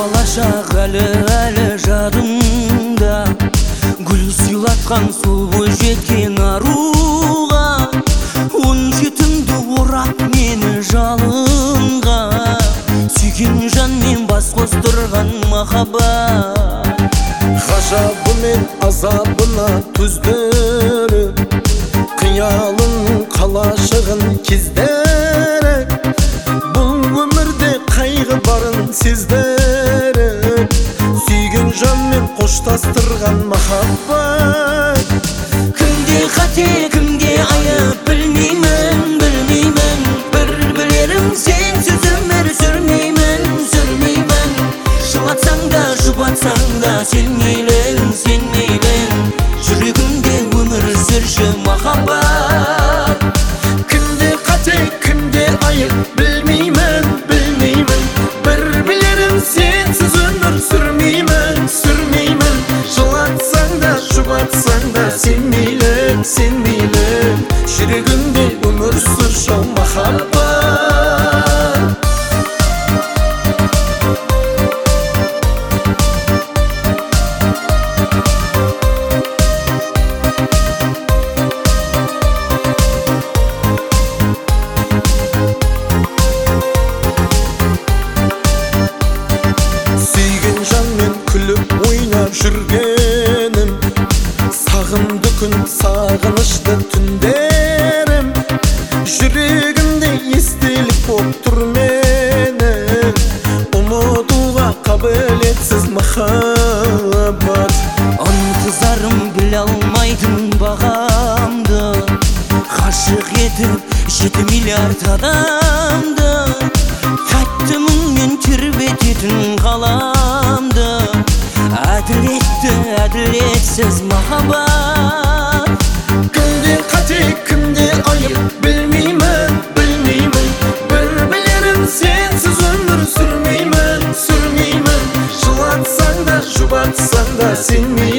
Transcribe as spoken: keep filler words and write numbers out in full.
бала шақ әлі әлі жадымда, гүл сыйлатқан сұлу жеткен аруға, он жетімді орап мені жалынға, сүйген жанмен бас қостырған махаббат. Ғажабы мен азабына төздіріп, қиялын қалашығын кездеріп, бұл өмірде қайғы барын сездіріп, сүйген жанмен қоштастырған махаббат. Кімге қате, кімге айып білмеймін, білмеймін, бір білерім сенсіз өмір сүрмеймін, сүрмеймін. Жылатсаң да, жұбатсаң да сен мейлің, сен мейлің, жүрегімде өмір сүрші махаббат. Кімге қате, кімге айып білмеймін, білмеймін, бір білерім сенсіз өмір сүрмеймін, сүрмеймін. Жылатсаң да, жұбатсаң да сен мейлің, сен мейлің, жүрегімде өмір сүрші махаббат. Күліп ойнап жүргенім, сағымды күн, сағынышты түндерім, жүрегімде естелік боп тұр мені, ұмытуға қабілетсіз махаббат. Антызарым біле алмайтын бағамды, ғашық етіп жеті миллиард адамды, тәтті мұңмен тербететін ғаламды, әділетті, әділетсіз махаббат. Кімде қате, кімде айып білмеймін, білмеймін, бір білерім сенсіз өмір сүрмеймін, сүрмеймін. Жылатсаң да, жұбатсаң да сен